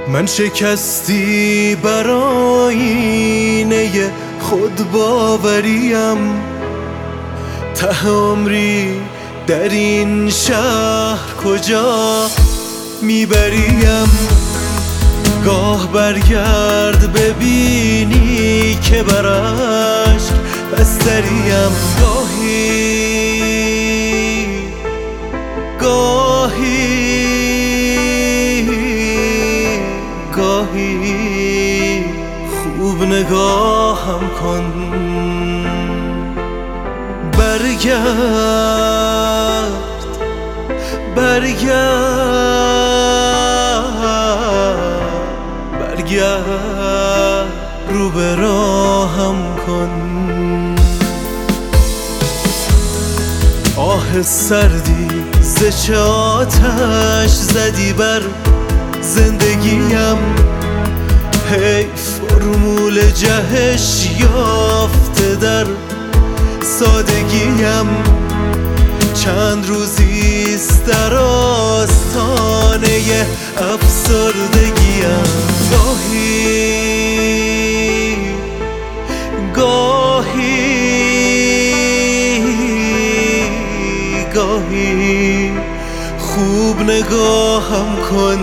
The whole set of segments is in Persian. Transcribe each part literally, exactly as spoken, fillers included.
من شکستی بر آینه خود باوریم، ته عمری در این شهر کجا میبریم؟ گاه برگرد ببینی که بر اشک بستریم. گاهی گاهی گاهی خوب نگاهم کن، برگرد برگرد برگرد رو به راهم کن. آه سردی ز چه آتش زدی بر زندگیم، هی فرمول جهش یافته در سادگیم. چند روزیست در آستانه افسردگیم. گاهی گاهی گاهی خوب نگاهم کن،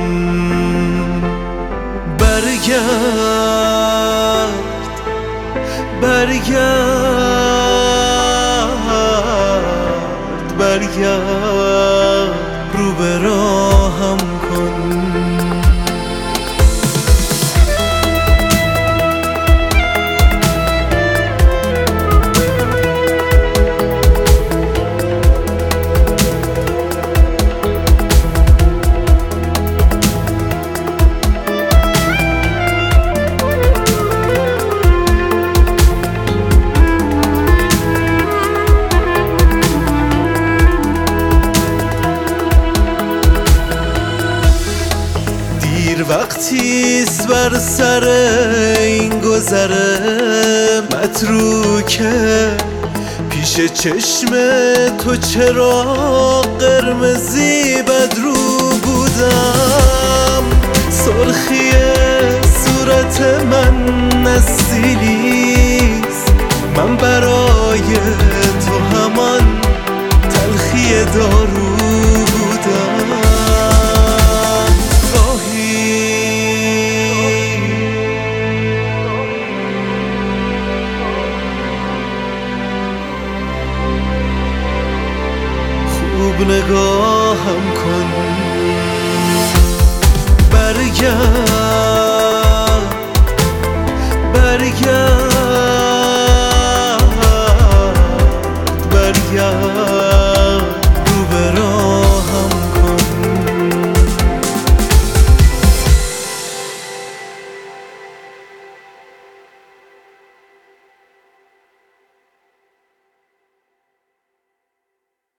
برگرد برگرد برگرد رو به راهم کن. وقتیست بر سر این گذره متروکه، پیش چشم تو چرا قرمزی بدرو بودم. سرخی صورت من نستیلیست، من برای تو همان تلخی دارو بودم. خوب نگاهم کن، برگرد برگرد